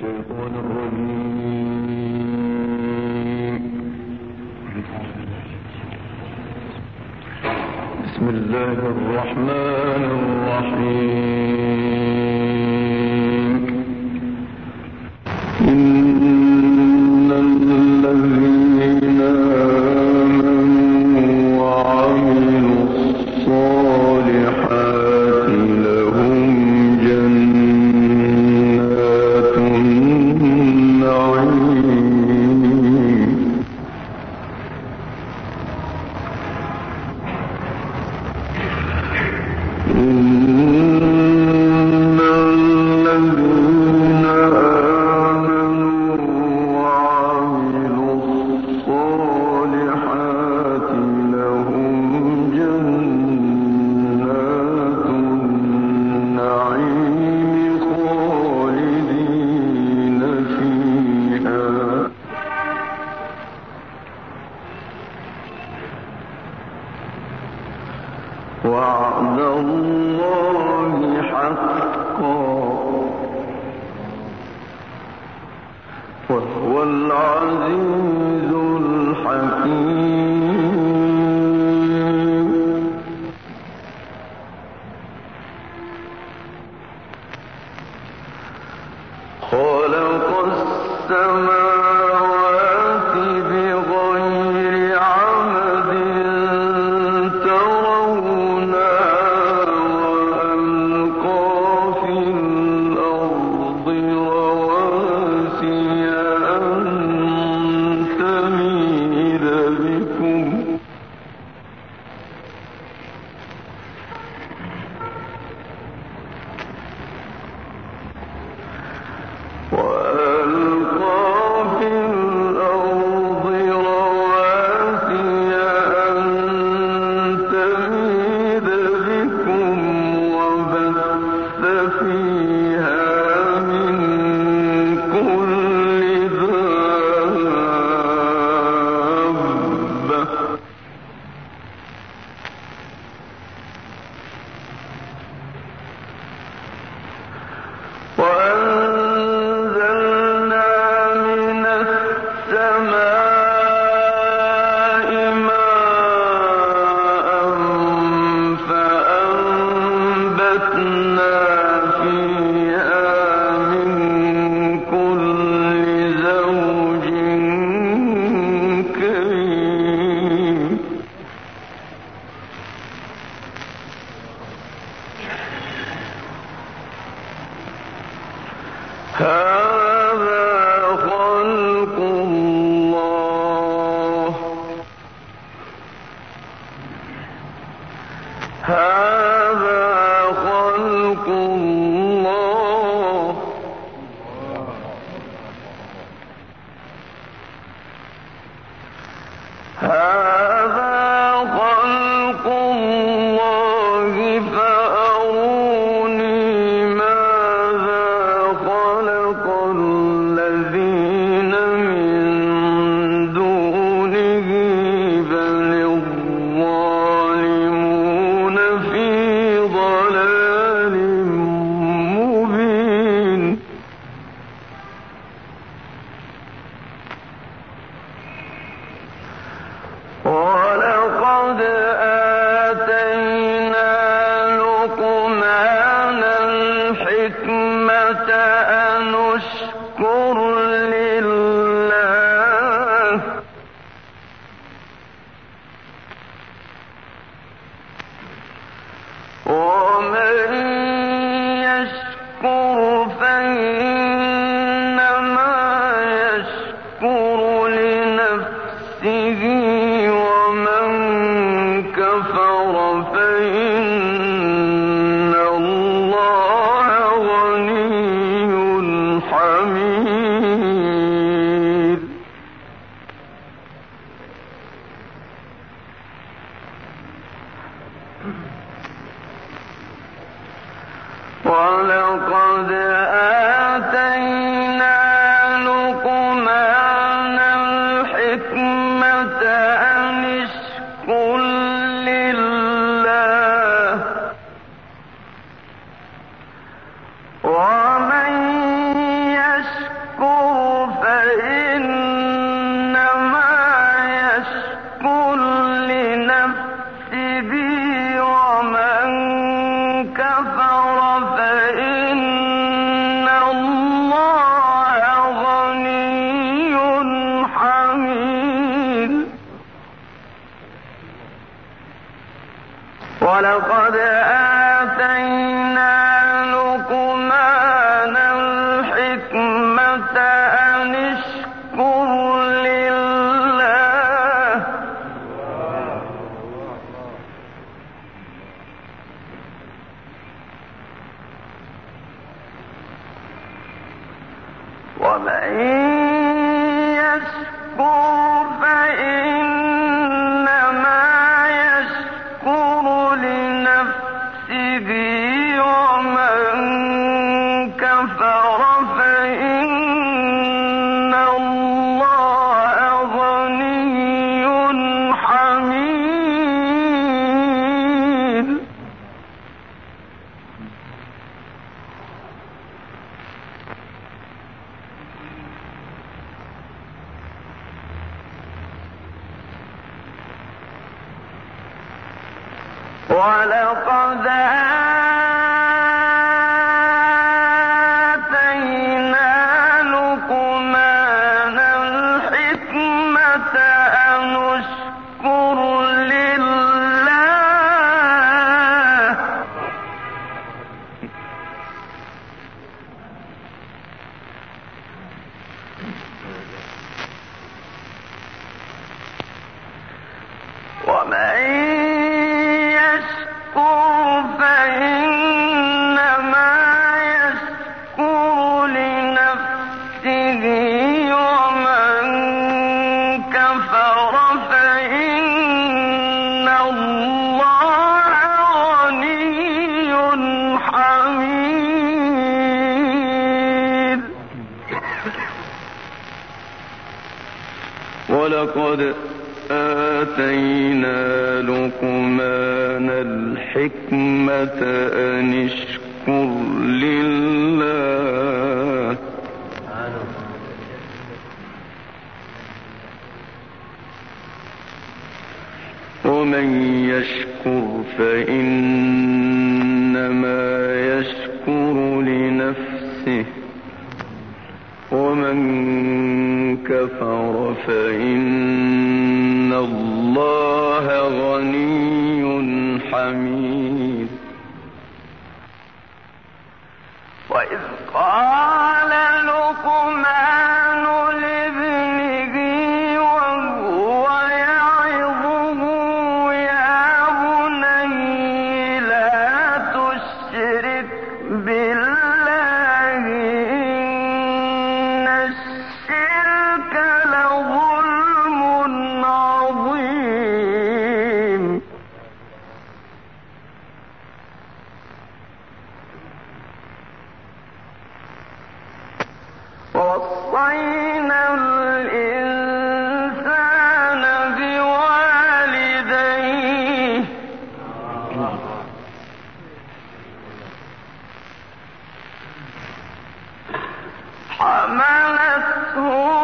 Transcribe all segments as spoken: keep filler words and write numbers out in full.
الشيطان الرجيم. بسم الله الرحمن الرحيم. إن الذين آمنوا وعملوا الصالحات لهم جنات النعيم. إن الذين آمنوا وعملوا الصالحات لهم جنات النعيم خالدين فيها. وعد الله حقا وهو العزيز الحكيم. خلق السماوات بغير عمد ترونها وألقى في الأرض رواسي أن تميد بكم وألقى في الأرض رواسي أن تميد بكم وبث فيها من كل دابة وأنزلنا من السماء ماء فأنبتنا فيها من كل زوج كريم. هذا خلق الله هذا خلق الله هذا خلق الله فأروني ماذا خلق الذين من دونه بل الظالمون في ضلال مبين. ولقد آتينا لقمان الحكمة أن اشكر لله ومن يشكر فإنما يشكر لنفسه ومن كفر فإن الله غني حميد. ولقد آتينا لقمان الحكمة أن اشكر لله ومن ولقد آتينا لقمان الحكمة أن اشكر لله ومن يشكر فإنما يشكر لنفسه ومن كفر فإن الله غني حميد وإذ قال لقمان لابنه وهو يعظه يا بني لا تشرك بالله إن الشرك لظلم عظيم ووصينا الإنسان بوالديه حملته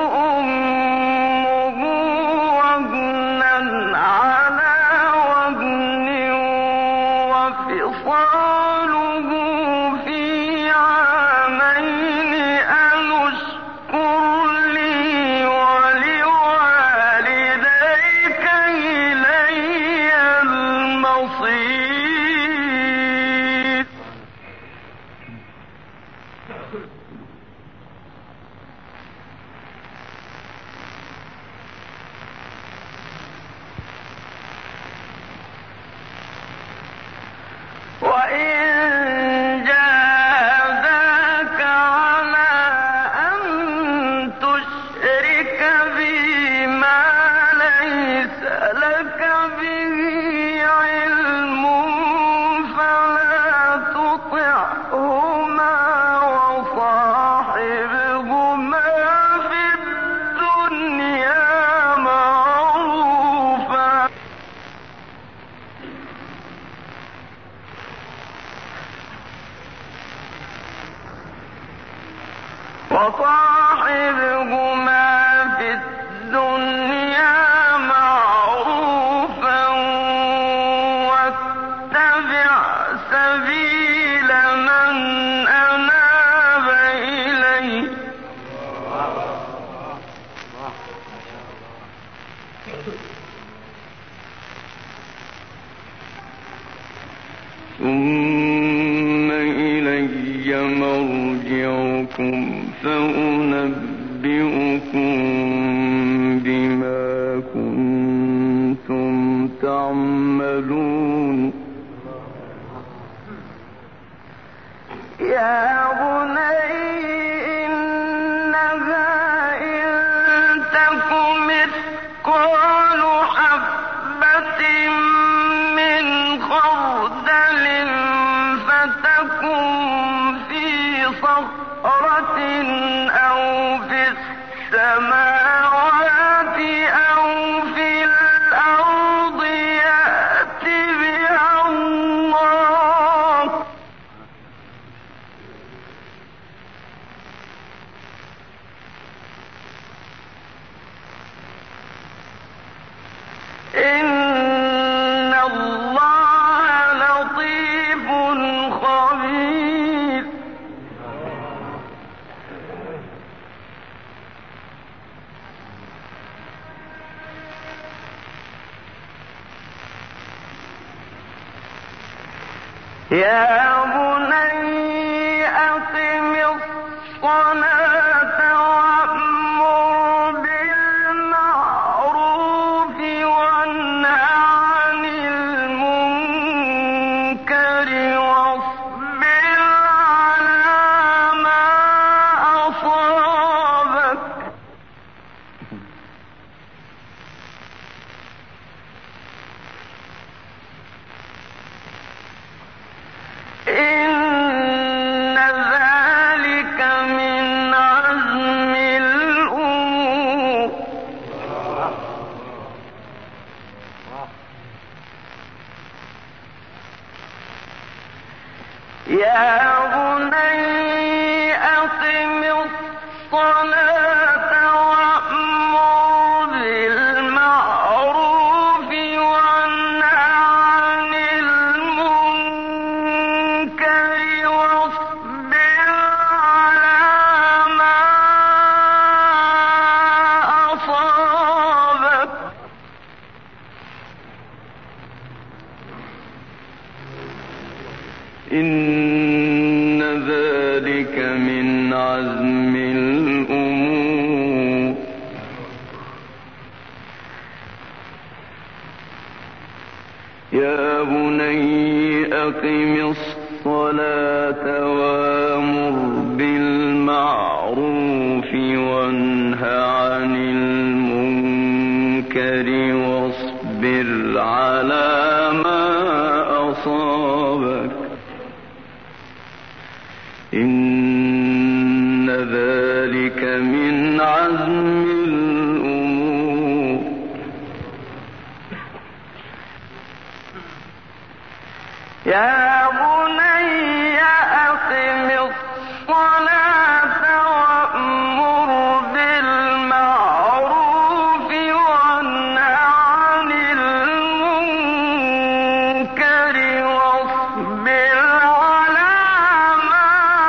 أمه وهنا على وهن وفصاله في عامين أن اشكر لي ولوالديك إلي المصير وإن جاهداك على أن تشرك بي ما ليس لك به علم فلا تطعهما وصاحبهما في الدنيا معروفا وصاحبهما في الدنيا معروفا واتبع سبيل من أناب إلي ثم إلي مرجعكم فأنبئكم بما كنتم تعملون يا بني إنها صخرة أو في السماوات أو في الأرض يأت بها الله إن الله لطيف خبير يا بني أقم الصلاة وأمر بالمعروف وانه عن المنكر واصبر على ما أصابك إن ذلك من عزم الأمور يا بني أقم الصلاة وأمر بالمعروف وانه عن المنكر واصبر على ما أصابك إن ذلك من عزم الأمور يا بني أقم الصلاة وأمر بالمعروف وانه عن المنكر واصبر على ما أصابك إن ذلك من عزم الأمور يا بني أقم الصلاة وأمر بالمعروف وانه عن المنكر واصبر على ما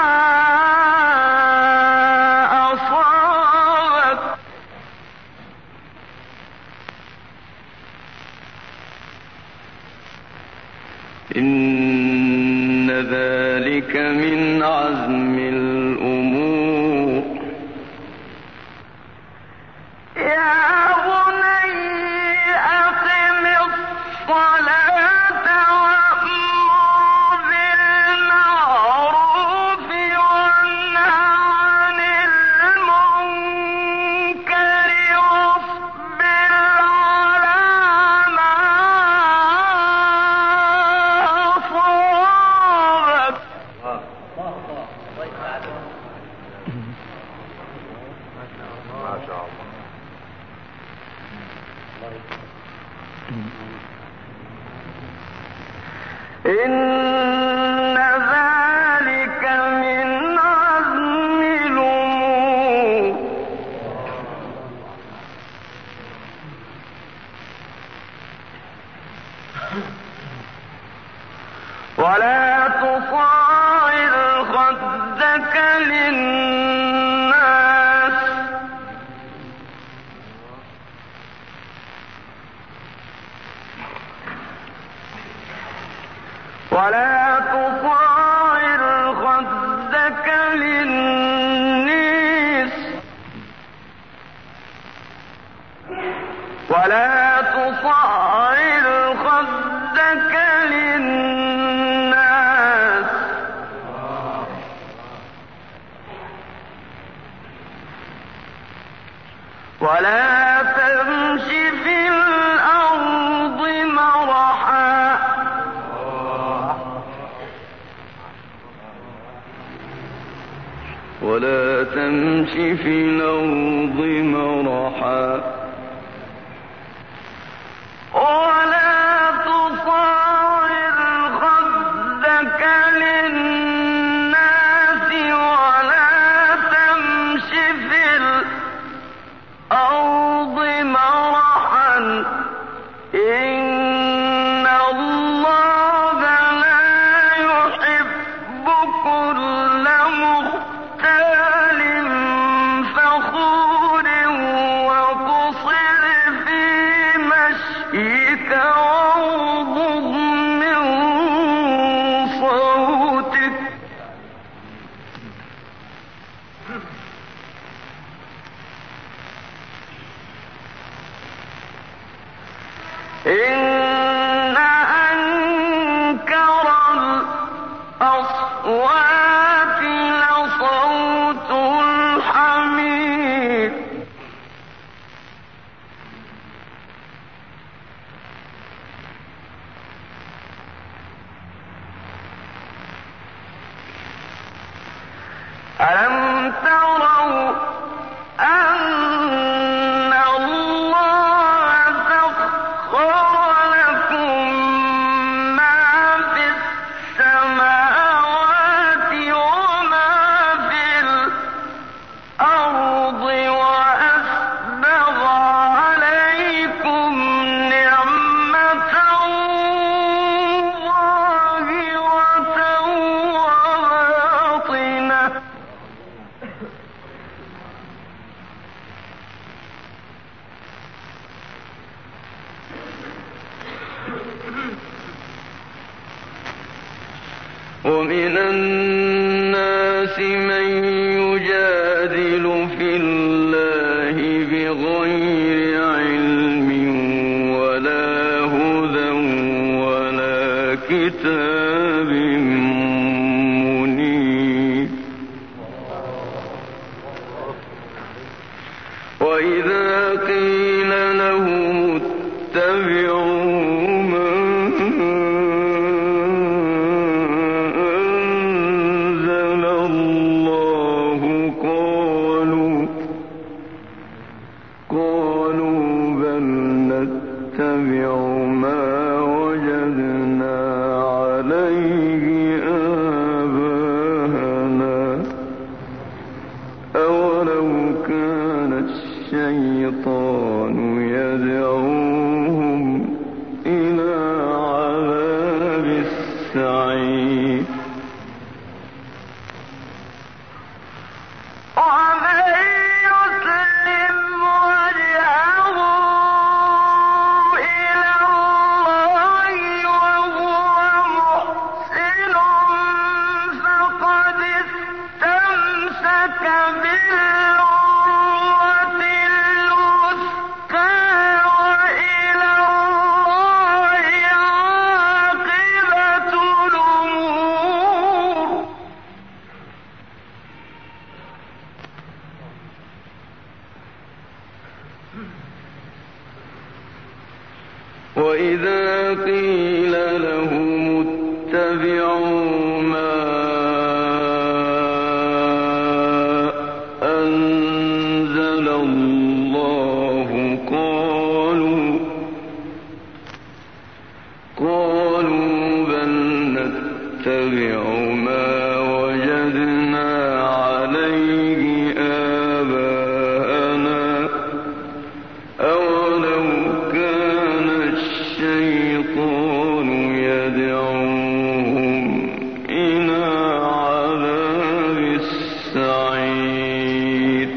أصابك إن ذلك من عزم الأمور يا بني أقم الصلاة وأمر بالمعروف وانه عن المنكر واصبر على ما أصابك ما شاء الله. إن ذلك من عزم الأمور ولا تصاعر خدك للناس ولا تصاعر خدك للناس ولا تصاعر خدك للناس ولا تمش في الأرض مرحا ولا تمش في الأرض مرحا ولا تصاعر خدك للناس ولا تمش في الأرض مرحا إن الله لا يحب كل مختال فخور وقصر في مشيك واغضض من صوتك إن أنكر الأصوات لصوت الحمير ألم تروا أن الله سخر لكم ما في السماوات وما في الأرض وأسبغ عليكم نعمة ظاهرة وباطنة ومن الناس من يجادل في الله بغير علم ولا هدى ولا كتاب منير وإذا قيل لهم اتبعوا الشيطان يدعوهم إلى عذاب السعير ومن يسلم وجهه إلى الله وهو محسن فقد استمسك بالعروة الوثقى وإلى الله عاقبة الأمور وإذا قيل لهم اتبعوا ما أنزل الله قالوا قالوا بل نتبع ما وجدنا عليه آباءنا أولو كان الشيطان يدعوهم إلى عذاب السعير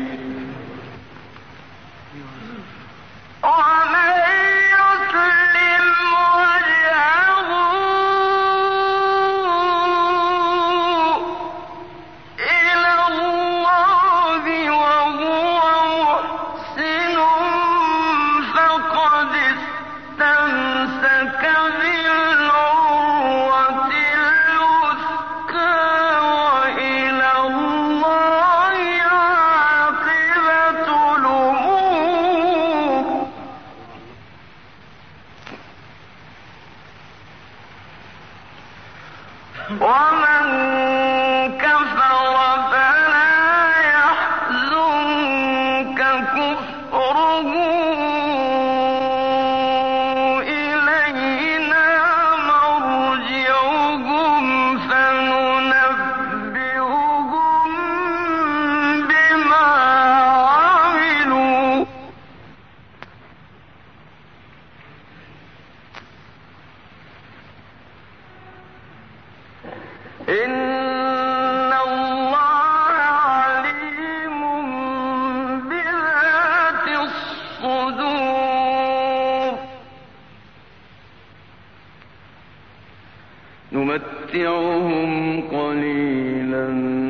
ومن يسلم وجهه إلى الله وهو محسن فقد استمسك بالعروة الوثقى وإلى الله نمتعهم قليلا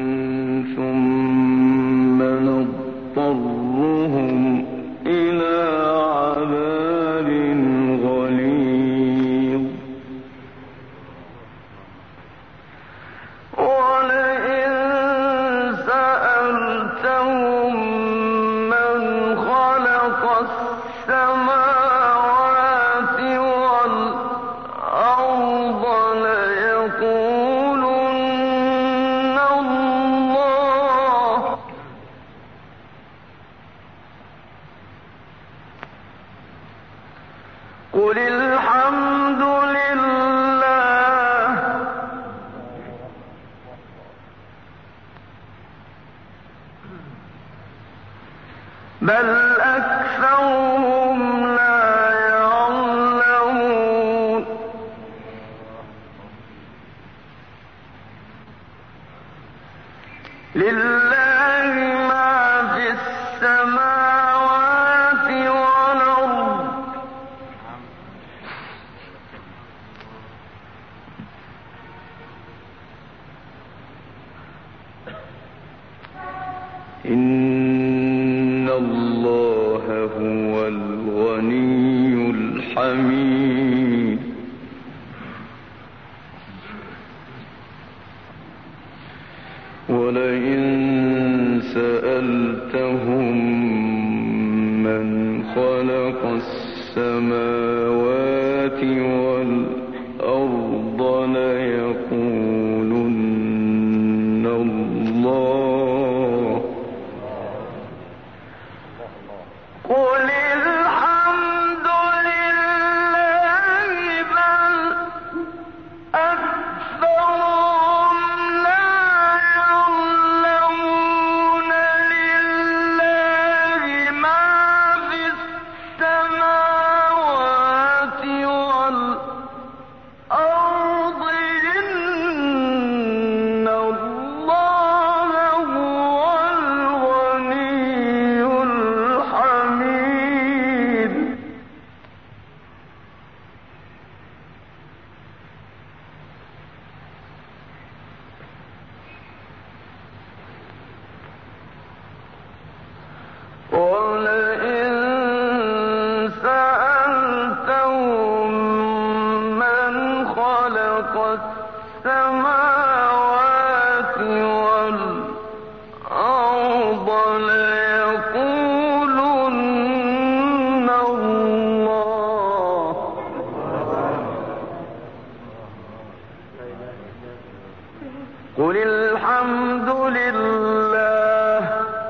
ثم نضطرهم إلى عذاب غليظ ولئن سألتهم من خلق السماوات والأرض ليقولن الله قل الحمد لله بل أكثرهم لا يعلمون لله ما في السماوات والأرض إن الله هو الغني الحميد ولئن سألتهم من خلق السماوات والأرض ليقولن الله قل الحمد لله بل أكثرهم لا يعلمون لله ما في السماوات والأرض إن الله هو الغني الحميد ولئن سألتهم من خلق السماوات والأرض ليقولن الله قل الحمد لله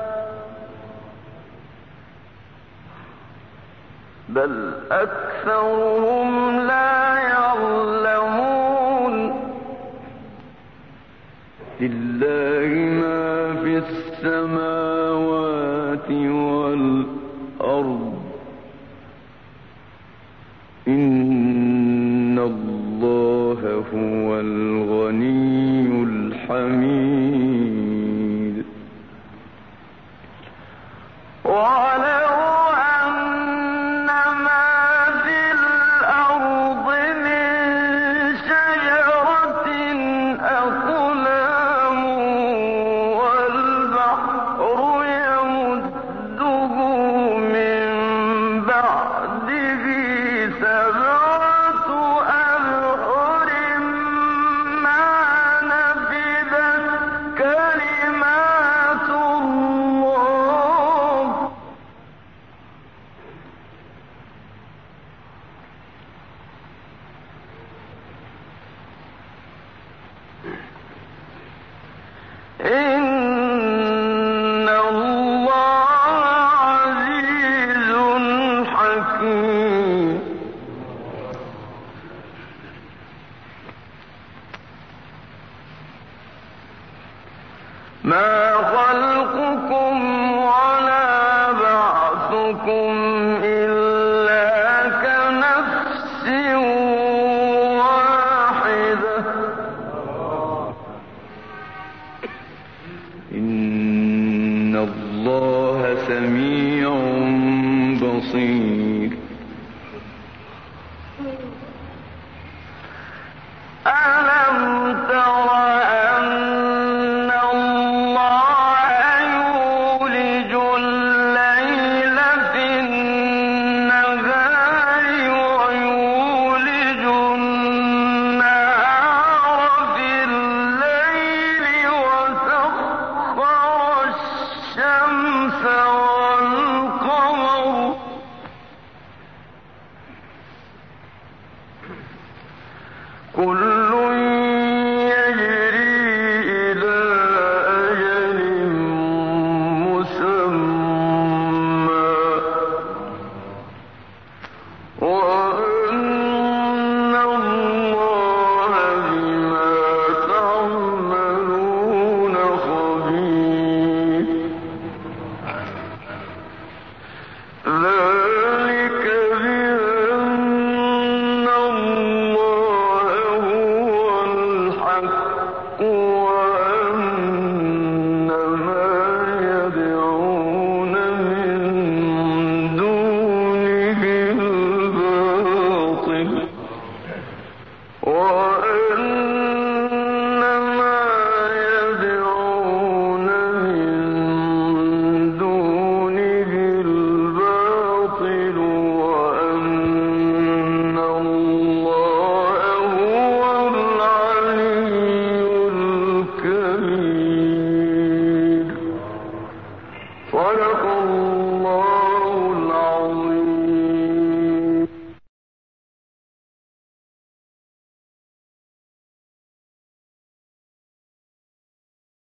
بل أكثرهم لا يعلمون لله ما في السماوات والأرض إن الله هو الغني الحميد ولو إن الله عزيز حكيم ما خلقكم ولا بعثكم إلا كنفس واحدة إن الله سميع بصير ألم ولو